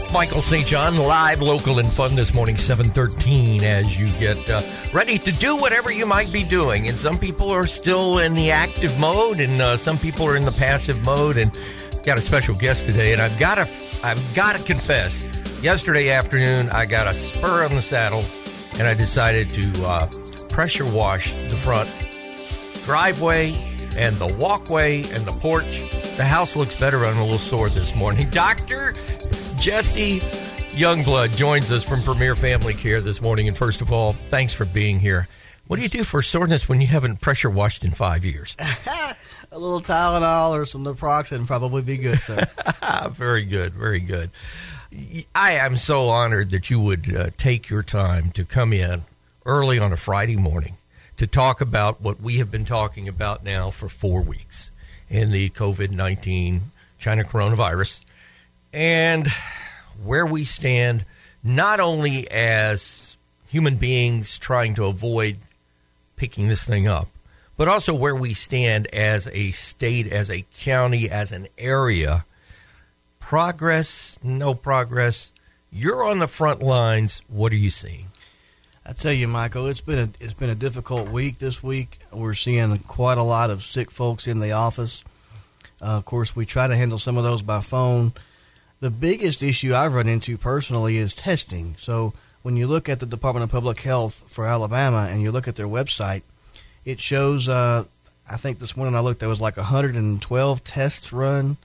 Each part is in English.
Michael St. John, live, local, and fun this morning, 7:13, as you get ready to do whatever you might be doing. And some people are still in the active mode, and some people are in the passive mode. And got a special guest today, and I've got to confess, yesterday afternoon I got a spur on the saddle, and I decided to pressure wash the front driveway and the walkway and the porch. The house looks better. I'm a little sore this morning. Dr. Jesse Youngblood joins us from Premier Family Care this morning. And first of all, thanks for being here. What do you do for soreness when you haven't pressure washed in 5 years? A little Tylenol or some naproxen probably be good, sir. Very good, very good. I am so honored that you would take your time to come in early on a Friday morning to talk about what we have been talking about now for 4 weeks in the COVID-19 China coronavirus, and where we stand not only as human beings trying to avoid picking this thing up, but also where we stand as a state, as a county, as an area. Progress, no progress. You're on the front lines. What are you seeing? I tell you, Michael, it's been a difficult week this week. We're seeing quite a lot of sick folks in the office. Of course, we try to handle some of those by phone. The biggest issue I've run into personally is testing. So when you look at the Department of Public Health for Alabama and you look at their website, it shows, I think this morning I looked, there was like 112 tests run,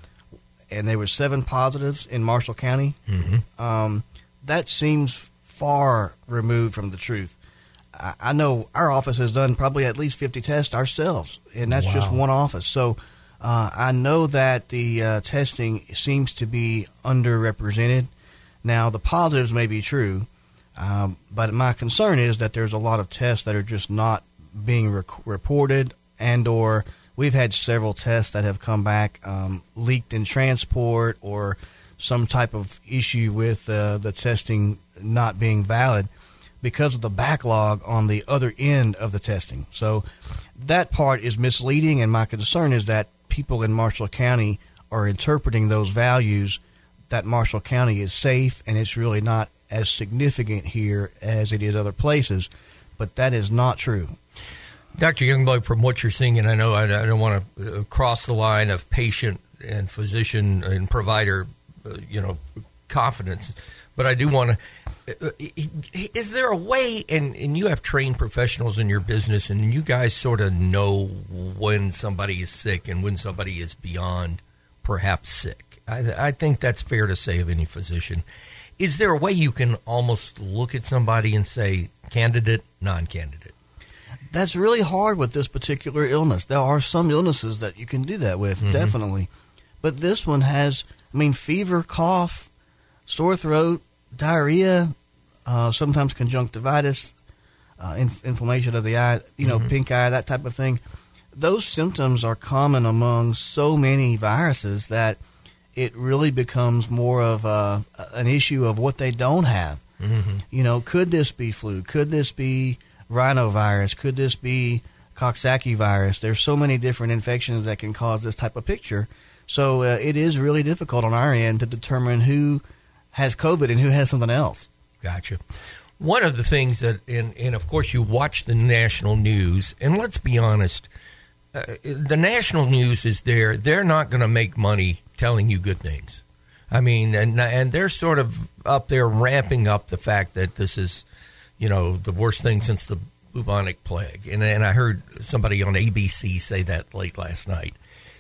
and there were 7 positives in Marshall County. Mm-hmm. That seems far removed from the truth. I know our office has done probably at least 50 tests ourselves, and that's just one office. So I know that the testing seems to be underrepresented. Now, the positives may be true, but my concern is that there's a lot of tests that are just not being reported, and or we've had several tests that have come back leaked in transport or some type of issue with the testing not being valid because of the backlog on the other end of the testing. So that part is misleading, and my concern is that people in Marshall County are interpreting those values that Marshall County is safe, and it's really not as significant here as it is other places. But that is not true. Dr. Youngblood, from what you're seeing, and I know I don't want to cross the line of patient and physician and provider, confidence, but I do want to, is there a way, and you have trained professionals in your business, and you guys sort of know when somebody is sick and when somebody is beyond perhaps sick. I think that's fair to say of any physician. Is there a way you can almost look at somebody and say candidate, non-candidate? That's really hard with this particular illness. There are some illnesses that you can do that with, mm-hmm. definitely. But this one has, fever, cough, sore throat, diarrhea, sometimes conjunctivitis, inflammation of the eye, mm-hmm. pink eye, that type of thing. Those symptoms are common among so many viruses that it really becomes more of an issue of what they don't have. Mm-hmm. Could this be flu? Could this be rhinovirus? Could this be Coxsackie virus? There's so many different infections that can cause this type of picture. So it is really difficult on our end to determine who has COVID and who has something else. Gotcha. One of the things that, and of course you watch the national news, and let's be honest, the national news is there. They're not going to make money telling you good things. And they're sort of up there ramping up the fact that this is, the worst thing since the bubonic plague. And I heard somebody on ABC say that late last night.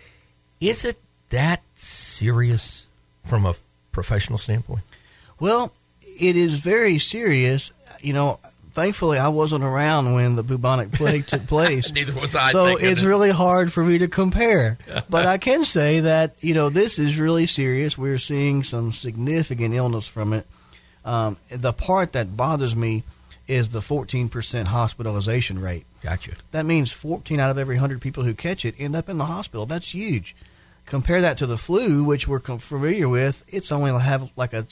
Is it that serious from a professional standpoint? Well, it is very serious. Thankfully, I wasn't around when the bubonic plague took place. Neither was I. So it's really hard for me to compare. But I can say that, this is really serious. We're seeing some significant illness from it. The part that bothers me is the 14% hospitalization rate. Gotcha. That means 14 out of every 100 people who catch it end up in the hospital. That's huge. Compare that to the flu, which we're familiar with. It's only have like a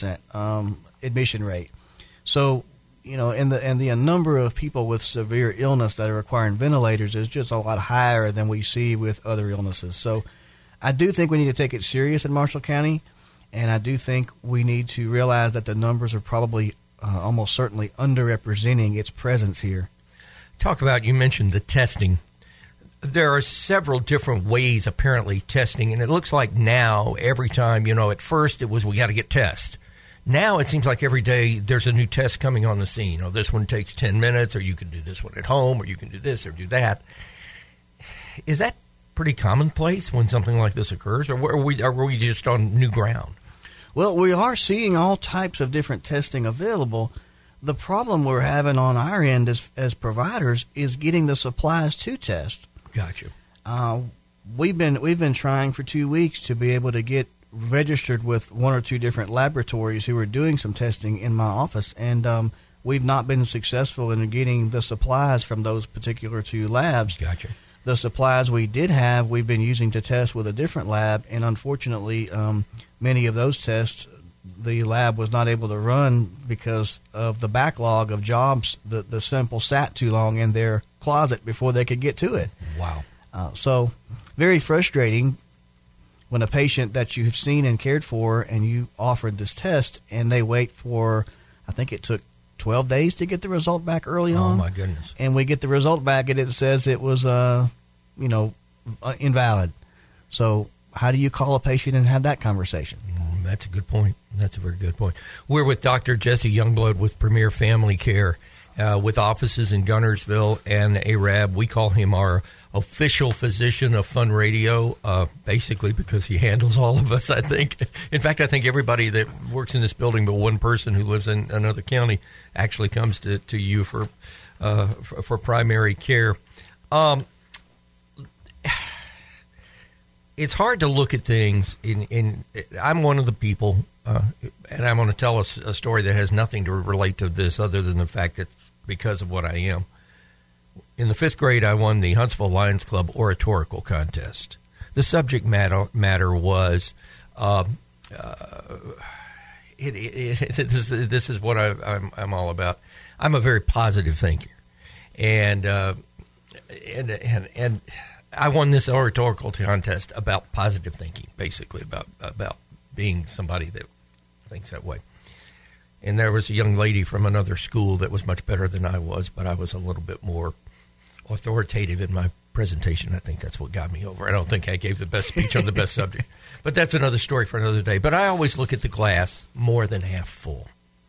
2% admission rate. So, and the number of people with severe illness that are requiring ventilators is just a lot higher than we see with other illnesses. So I do think we need to take it serious in Marshall County. And I do think we need to realize that the numbers are probably almost certainly underrepresenting its presence here. You mentioned the testing. There are several different ways, apparently, testing, and it looks like now every time, at first it was we got to get tests. Now it seems like every day there's a new test coming on the scene. This one takes 10 minutes, or you can do this one at home, or you can do this or do that. Is that pretty commonplace when something like this occurs, or are we just on new ground? Well, we are seeing all types of different testing available. The problem we're having on our end as providers is getting the supplies to test. Gotcha. We've been trying for 2 weeks to be able to get registered with one or two different laboratories who are doing some testing in my office, and we've not been successful in getting the supplies from those particular two labs. Gotcha. The supplies we did have, we've been using to test with a different lab, and unfortunately, many of those tests, the lab was not able to run because of the backlog of jobs. The sample sat too long in their closet before they could get to it. Wow. So very frustrating when a patient that you've seen and cared for and you offered this test and they wait for, I think it took 12 days to get the result back early on. Oh, my goodness. And we get the result back and it says it was, invalid. So how do you call a patient and have that conversation? That's a good point. That's a very good point. We're with Dr. Jesse Youngblood with Premier Family Care with offices in Gunnersville and Arab. We call him our official physician of Fun Radio, basically because he handles all of us, I think. In fact, I think everybody that works in this building but one person who lives in another county actually comes to you for primary care. It's hard to look at things I'm one of the people, and I'm going to tell a story that has nothing to relate to this other than the fact that because of what I am. In the 5th grade, I won the Huntsville Lions Club oratorical contest. The subject matter was, this is what I'm all about. I'm a very positive thinker, and I won this oratorical contest about positive thinking, basically about being somebody that thinks that way. And there was a young lady from another school that was much better than I was, but I was a little bit more authoritative in my presentation. I think that's what got me over. I don't think I gave the best speech on the best subject. But that's another story for another day. But I always look at the glass more than half full.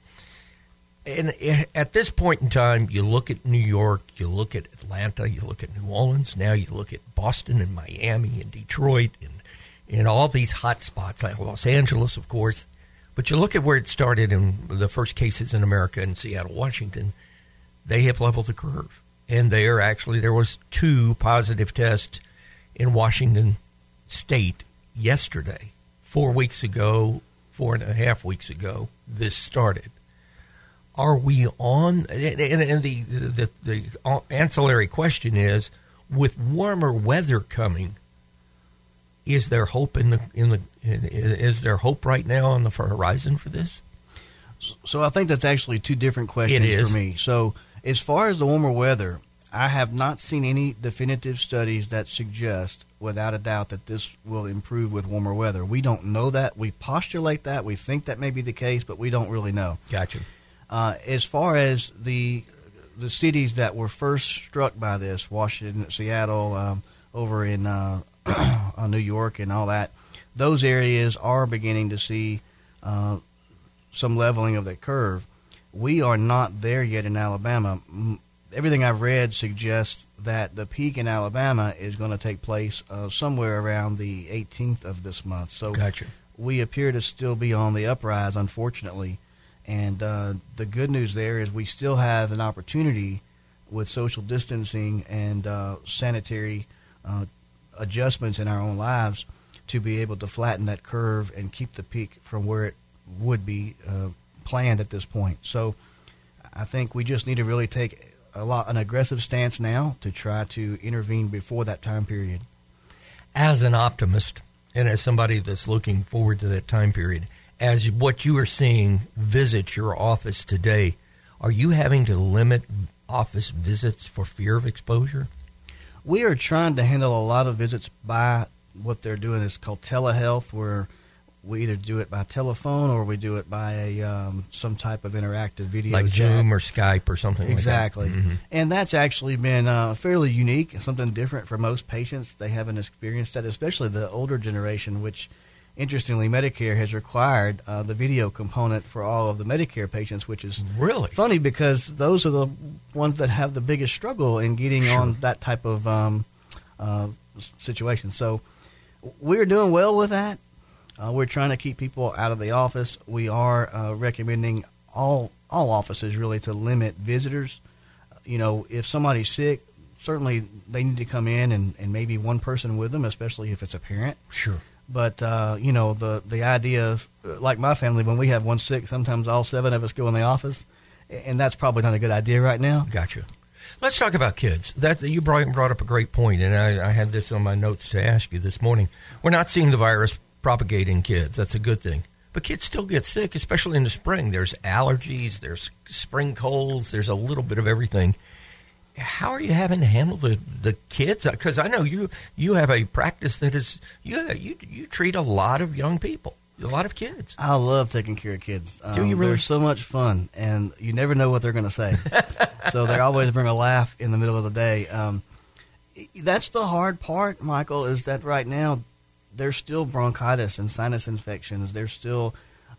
And at this point in time, you look at New York, you look at Atlanta, you look at New Orleans, now you look at Boston and Miami and Detroit and all these hot spots, like Los Angeles, of course. But you look at where it started in the first cases in America in Seattle, Washington, they have leveled the curve. And there was 2 positive tests in Washington State yesterday. 4 weeks ago, 4.5 weeks ago, this started. Are we on? And the ancillary question is, with warmer weather coming, is there hope is there hope right now on the horizon for this? So I think that's actually 2 different questions for me. So as far as the warmer weather, I have not seen any definitive studies that suggest, without a doubt, that this will improve with warmer weather. We don't know that. We postulate that. We think that may be the case, but we don't really know. Gotcha. As far as the cities that were first struck by this, Washington, Seattle, over in New York and all that, those areas are beginning to see some leveling of the curve. We are not there yet in Alabama. Everything I've read suggests that the peak in Alabama is going to take place somewhere around the 18th of this month. So gotcha. We appear to still be on the uprise, unfortunately. And the good news there is we still have an opportunity with social distancing and sanitary adjustments in our own lives to be able to flatten that curve and keep the peak from where it would be planned at this point. So I think we just need to really take an aggressive stance now to try to intervene before that time period. As an optimist and as somebody that's looking forward to that time period, as what you are seeing visit your office today, are you having to limit office visits for fear of exposure? We are trying to handle a lot of visits by what they're doing is called telehealth, where we either do it by telephone or we do it by a some type of interactive video, like chat. Zoom or Skype or something Exactly. like that. Mm-hmm. And that's actually been fairly unique, something different for most patients. They haven't experienced that, especially the older generation, which, interestingly, Medicare has required the video component for all of the Medicare patients, which is really funny because those are the ones that have the biggest struggle in getting on that type of situation. So we're doing well with that. We're trying to keep people out of the office. We are recommending all offices really to limit visitors. If somebody's sick, certainly they need to come in and maybe one person with them, especially if it's a parent. Sure. But, the idea of, like my family, when we have one sick, sometimes all 7 of us go in the office, and that's probably not a good idea right now. Gotcha. Let's talk about kids. You brought up a great point, and I had this on my notes to ask you this morning. We're not seeing the virus propagate in kids. That's a good thing. But kids still get sick, especially in the spring. There's allergies, there's spring colds, there's a little bit of everything. How are you having to handle the kids? Because I know you have a practice that is you treat a lot of young people, a lot of kids. I love taking care of kids. Do you really? They're so much fun, and you never know what they're going to say. So they always bring a laugh in the middle of the day. That's the hard part, Michael, is that right now there's still bronchitis and sinus infections. There's still,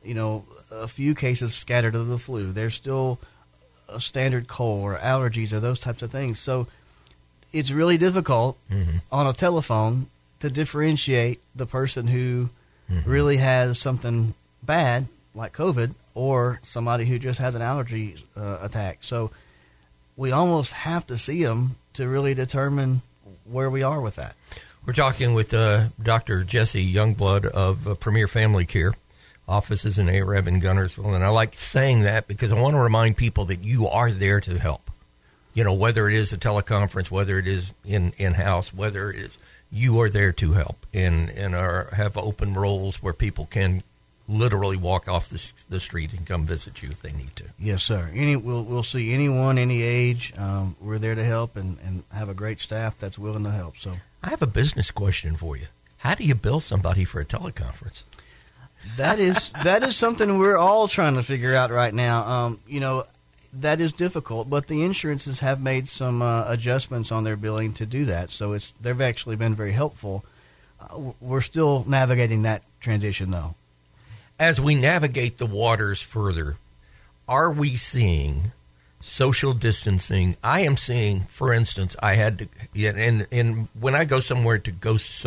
a few cases scattered of the flu. There's still a standard cold or allergies or those types of things. So it's really difficult on a telephone to differentiate the person who really has something bad like COVID or somebody who just has an allergy attack. So we almost have to see them to really determine where we are with that. We're talking with Dr. Jesse Youngblood of Premier Family Care. Offices in Arab and Gunnersville, and I like saying that because I want to remind people that you are there to help. Whether it is a teleconference, whether it is in-house, whether it is, you are there to help and have open roles where people can literally walk off the street and come visit you if they need to. Yes, sir. We'll see anyone, any age. We're there to help and have a great staff that's willing to help. So I have a business question for you. How do you bill somebody for a teleconference? That is something we're all trying to figure out right now. That is difficult, but the insurances have made some adjustments on their billing to do that. So they've actually been very helpful. We're still navigating that transition, though. As we navigate the waters further, are we seeing social distancing? I am seeing, for instance, I had to, and when I go somewhere to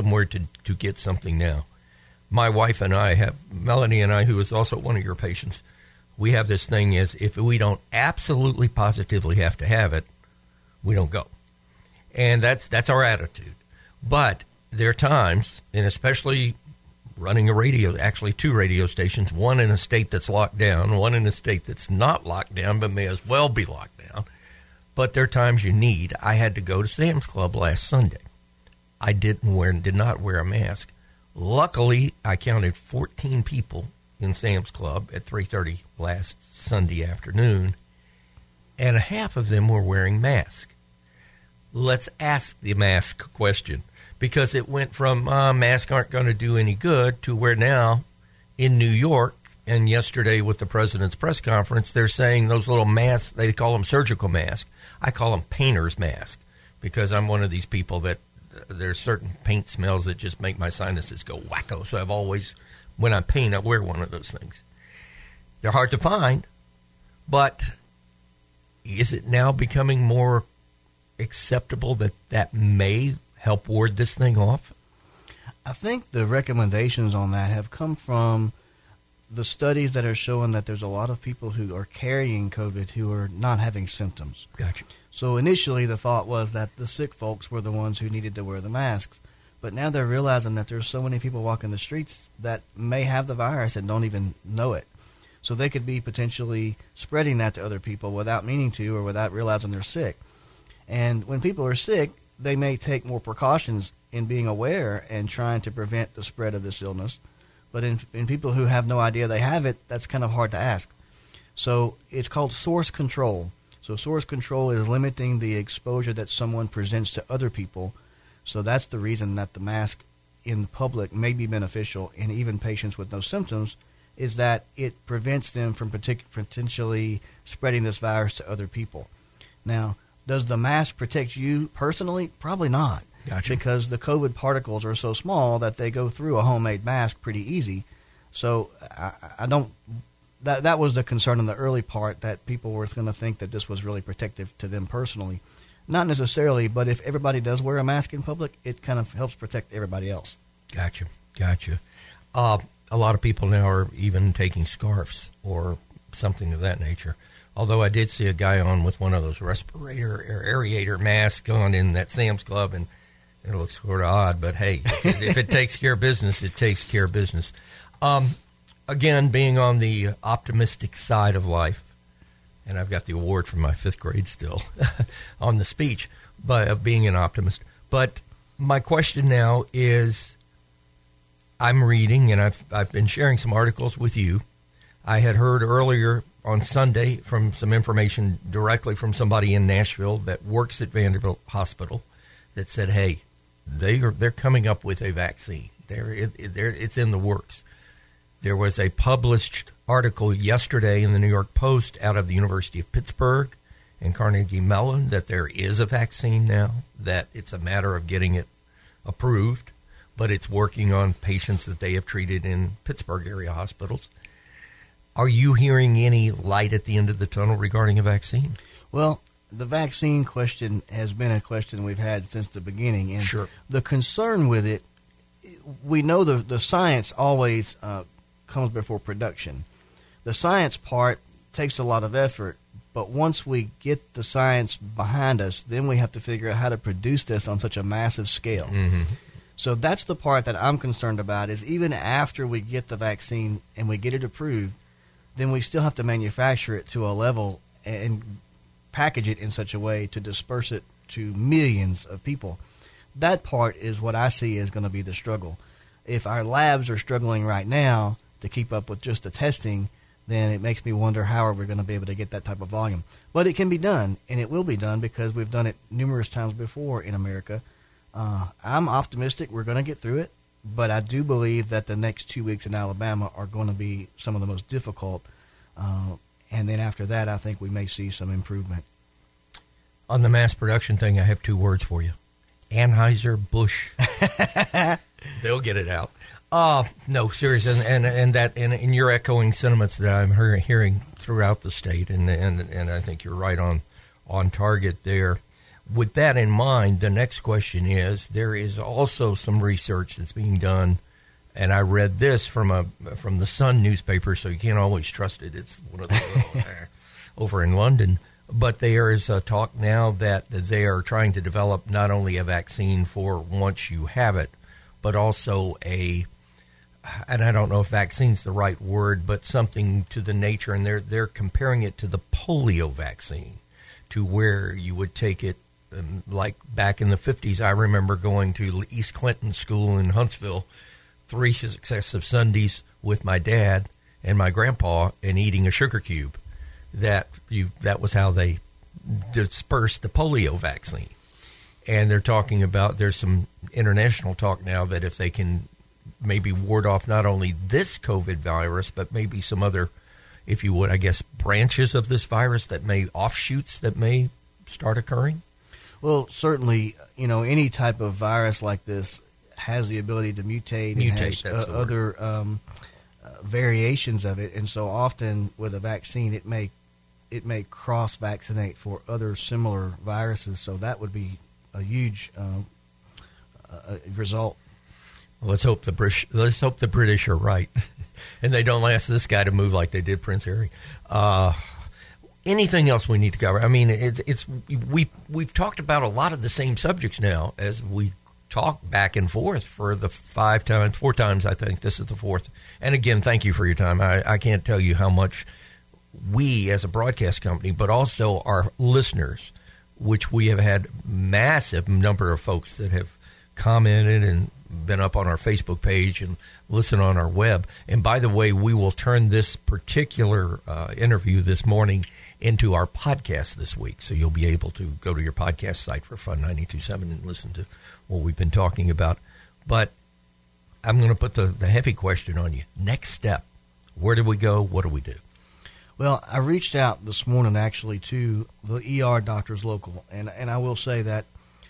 get something now, my wife and I Melanie and I, who is also one of your patients, we have this thing is if we don't absolutely positively have to have it, we don't go. And that's our attitude. But there are times, and especially running actually 2 radio stations, one in a state that's locked down, one in a state that's not locked down but may as well be locked down. But there are times I had to go to Sam's Club last Sunday. I did not wear a mask. Luckily, I counted 14 people in Sam's Club at 3:30 last Sunday afternoon, and half of them were wearing masks. Let's ask the mask question, because it went from masks aren't going to do any good to where now in New York, and yesterday with the president's press conference, they're saying those little masks, they call them surgical masks. I call them painter's masks because I'm one of these people that there's certain paint smells that just make my sinuses go wacko. So I've always, when I paint, I wear one of those things. They're hard to find, but is it now becoming more acceptable that may help ward this thing off? I think the recommendations on that have come from the studies that are showing that there's a lot of people who are carrying COVID who are not having symptoms. Gotcha. So initially the thought was that the sick folks were the ones who needed to wear the masks. But now they're realizing that there's so many people walking the streets that may have the virus and don't even know it. So they could be potentially spreading that to other people without meaning to or without realizing they're sick. And when people are sick, they may take more precautions in being aware and trying to prevent the spread of this illness. But in people who have no idea they have it, that's kind of hard to ask. So it's called source control. So source control is limiting the exposure that someone presents to other people. So that's the reason that the mask in public may be beneficial in even patients with no symptoms is that it prevents them from potentially spreading this virus to other people. Now, does the mask protect you personally? Probably not. Gotcha. Because the COVID particles are so small that they go through a homemade mask pretty easy. So I don't. That was the concern in the early part, that people were going to think that this was really protective to them personally. Not necessarily, but if everybody does wear a mask in public, it kind of helps protect everybody else. Gotcha. A lot of people now are even taking scarves or something of that nature. Although I did see a guy on with one of those respirator or aerator masks on in that Sam's Club, and it looks sort of odd. But hey, if it takes care of business, it takes care of business. Again, being on the optimistic side of life, and I've got the award from my 5th grade still on the speech, but of being an optimist. But my question now is, I'm reading, and I've been sharing some articles with you. I had heard earlier on Sunday from some information directly from somebody in Nashville that works at Vanderbilt Hospital that said, hey, they're coming up with a vaccine. It's in the works. There was a published article yesterday in the New York Post out of the University of Pittsburgh and Carnegie Mellon that there is a vaccine now, that it's a matter of getting it approved, but it's working on patients that they have treated in Pittsburgh area hospitals. Are you hearing any light at the end of the tunnel regarding a vaccine? Well, the vaccine question has been a question we've had since the beginning. And sure. The concern with it, we know the science always comes before production. The science part takes a lot of effort, but once we get the science behind us, then we have to figure out how to produce this on such a massive scale. Mm-hmm. So that's the part that I'm concerned about, is even after we get the vaccine and we get it approved, then we still have to manufacture it to a level and package it in such a way to disperse it to millions of people. That part is what I see is going to be the struggle. If our labs are struggling right now to keep up with just the testing, then it makes me wonder how are we going to be able to get that type of volume. But it can be done, and it will be done because we've done it numerous times before in America. I'm optimistic we're going to get through it, but I do believe that the next 2 weeks in Alabama are going to be some of the most difficult. And then after that, I think we may see some improvement. On the mass production thing, I have 2 words for you. Anheuser-Busch. They'll get it out. No, serious, and you're echoing sentiments that I'm hearing throughout the state, and I think you're right on target there. With that in mind, the next question is, there is also some research that's being done, and I read this from the Sun newspaper, so you can't always trust it. It's one of those over in London. But there is a talk now that they are trying to develop not only a vaccine for once you have it, but also and I don't know if vaccine's the right word, but something to the nature, and they're comparing it to the polio vaccine, to where you would take it, like back in the 50s. I remember going to East Clinton School in Huntsville 3 successive Sundays with my dad and my grandpa and eating a sugar cube. That was how they dispersed the polio vaccine. And they're talking about, there's some international talk now that if they can maybe ward off not only this COVID virus, but maybe some other, if you would, I guess, branches of this virus offshoots that may start occurring? Well, certainly, any type of virus like this has the ability to mutate and has other variations of it. And so often with a vaccine, it may cross-vaccinate for other similar viruses. So that would be a huge result. Well, let's hope the British are right, and they don't ask this guy to move like they did Prince Harry. Anything else we need to cover? I mean, we've talked about a lot of the same subjects now as we talk back and forth for the 4 times. I think this is the 4th. And again, thank you for your time. I can't tell you how much we as a broadcast company, but also our listeners, which we have had massive number of folks that have commented and been up on our Facebook page and listen on our web. And by the way, we will turn this particular interview this morning into our podcast this week. So you'll be able to go to your podcast site for Fun 92.7 and listen to what we've been talking about. But I'm going to put the heavy question on you. Next step, where do we go? What do we do? Well, I reached out this morning actually to the ER doctors local, and I will say that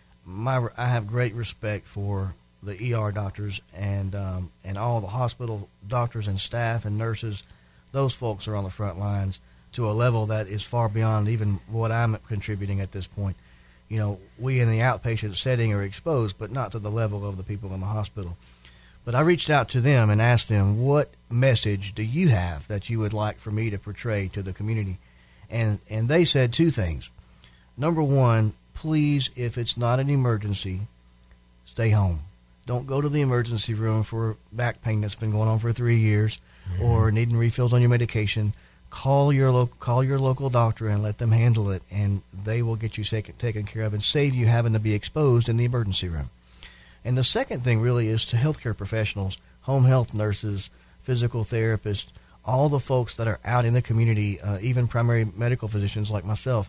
I have great respect for the ER doctors and all the hospital doctors and staff and nurses. Those folks are on the front lines to a level that is far beyond even what I'm contributing at this point. You know, we in the outpatient setting are exposed, but not to the level of the people in the hospital. But I reached out to them and asked them, what message do you have that you would like for me to portray to the community? And they said two things. Number one, please, if it's not an emergency, stay home. Don't go to the emergency room for back pain that's been going on for 3 years or needing refills on your medication. Call your local doctor and let them handle it, and they will get you taken care of and save you having to be exposed in the emergency room. And the second thing really is to healthcare professionals, home health nurses, physical therapists, all the folks that are out in the community, even primary medical physicians like myself.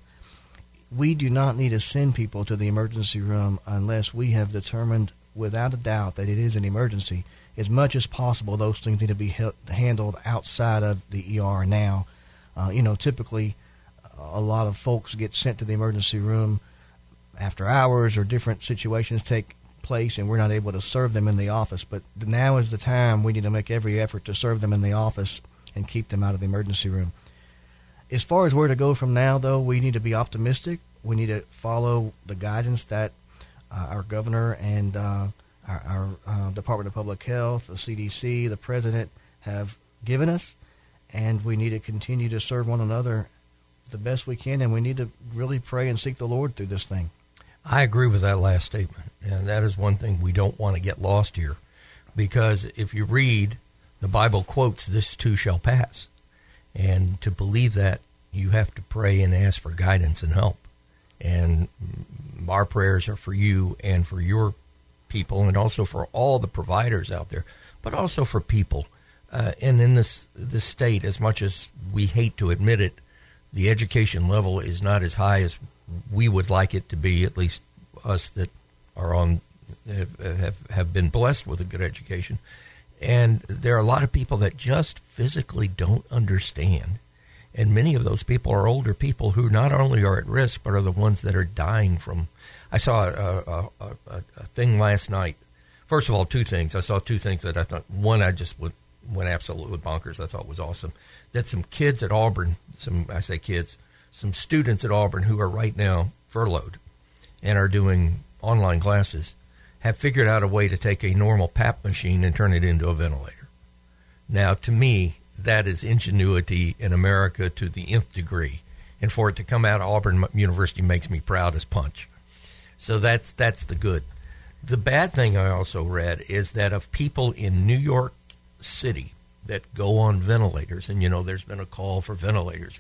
We do not need to send people to the emergency room unless we have determined without a doubt that it is an emergency. As much as possible, those things need to be handled outside of the ER now. Typically, a lot of folks get sent to the emergency room after hours or different situations take place, and we're not able to serve them in the office. But now is the time we need to make every effort to serve them in the office and keep them out of the emergency room. As far as where to go from now, though, we need to be optimistic. We need to follow the guidance that our governor and our Department of Public Health, the CDC, the president have given us, and we need to continue to serve one another the best we can, and we need to really pray and seek the Lord through this thing. I agree with that last statement, and that is one thing we don't want to get lost here, because if you read, the Bible quotes, "This too shall pass," and to believe that, you have to pray and ask for guidance and help, and our prayers are for you and for your people, and also for all the providers out there, but also for people. And in this state, as much as we hate to admit it, the education level is not as high as we would like it to be, at least us that are have been blessed with a good education. And there are a lot of people that just physically don't understand. And many of those people are older people who not only are at risk, but are the ones that are dying from. I saw a thing last night. First of all, two things. I saw two things that I thought, one, I just went absolutely bonkers. I thought was awesome. That some kids at Auburn, some students at Auburn who are right now furloughed and are doing online classes have figured out a way to take a normal PAP machine and turn it into a ventilator. Now, to me, that is ingenuity in America to the nth degree. And for it to come out of Auburn University makes me proud as punch. So that's the good. The bad thing I also read is that of people in New York City that go on ventilators, and there's been a call for ventilators.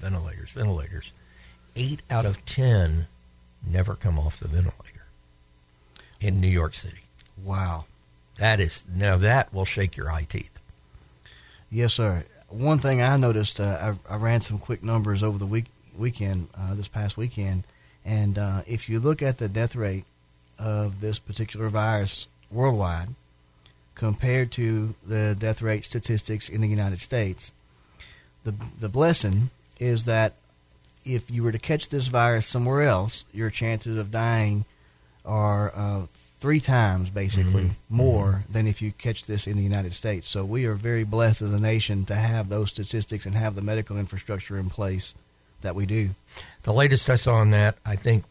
8 out of 10 never come off the ventilator in New York City. Wow. That will shake your eye teeth. Yes, sir. One thing I noticed, I ran some quick numbers over the weekend, this past weekend, and if you look at the death rate of this particular virus worldwide compared to the death rate statistics in the United States, the blessing is that if you were to catch this virus somewhere else, your chances of dying are 3 times, basically, more than if you catch this in the United States. So we are very blessed as a nation to have those statistics and have the medical infrastructure in place that we do. The latest I saw on that, I think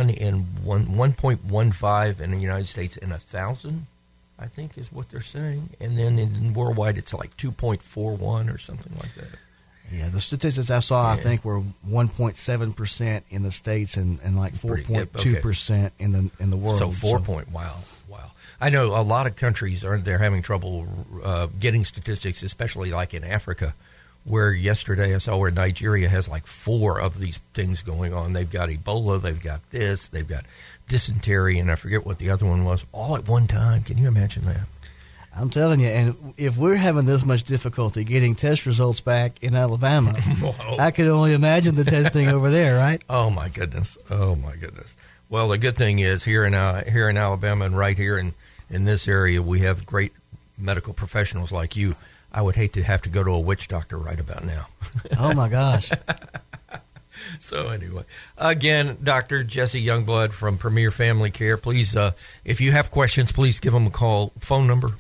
1.15 in the United States in 1,000, I think is what they're saying. And then in worldwide, it's like 2.41 or something like that. Yeah, the statistics I saw, I think, were 1.7% in the States and like 4.2% in the world. So wow. I know a lot of countries they're having trouble getting statistics, especially like in Africa, where yesterday I saw where Nigeria has like 4 of these things going on. They've got Ebola, they've got this, they've got dysentery, and I forget what the other one was, all at one time. Can you imagine that? I'm telling you, and if we're having this much difficulty getting test results back in Alabama, I could only imagine the testing over there, right? Oh, my goodness. Well, the good thing is here in Alabama and right here in this area, we have great medical professionals like you, I would hate to have to go to a witch doctor right about now. Oh, my gosh. So anyway, again, Dr. Jesse Youngblood from Premier Family Care. Please, if you have questions, please give them a call. Phone number?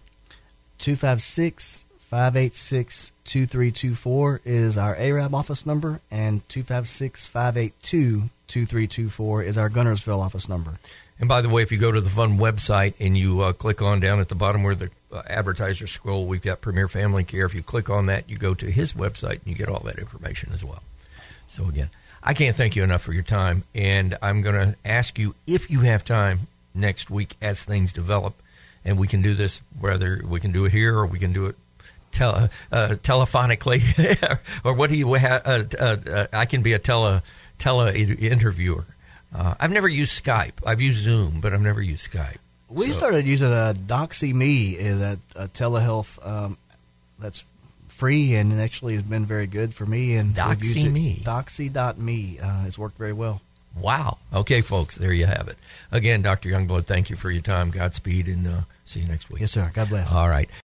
256-586-2324 is our ARAB office number, and 256-582-2324 is our Gunnersville office number. And by the way, if you go to the Fund website and you click on down at the bottom where the advertiser scroll, we've got Premier Family Care. If you click on that, you go to his website and you get all that information as well. So again, I can't thank you enough for your time, and I'm going to ask you if you have time next week as things develop, and we can do this, whether we can do it here or we can do it telephonically, or what do you have? I can be a tele interviewer. I've never used Skype. I've used Zoom, but I've never used Skype. We started using DoxyMe, is a telehealth that's free and it actually has been very good for me. And DoxyMe. Doxy.me. It's worked very well. Wow. Okay, folks, there you have it. Again, Dr. Youngblood, thank you for your time. Godspeed, and see you next week. Yes, sir. God bless. All right.